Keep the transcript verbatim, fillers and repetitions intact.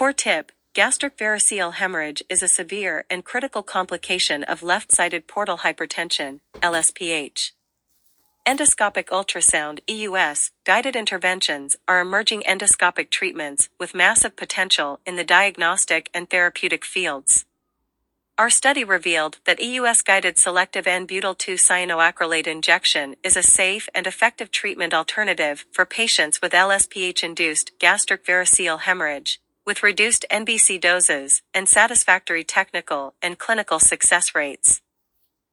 Core tip: gastric variceal hemorrhage is a severe and critical complication of left-sided portal hypertension, L S P H. Endoscopic ultrasound (E U S) guided interventions are emerging endoscopic treatments with massive potential in the diagnostic and therapeutic fields. Our study revealed that E U S-guided selective N butyl two cyanoacrylate injection is a safe and effective treatment alternative for patients with L S P H-induced gastric variceal hemorrhage, with reduced N B C doses and satisfactory technical and clinical success rates.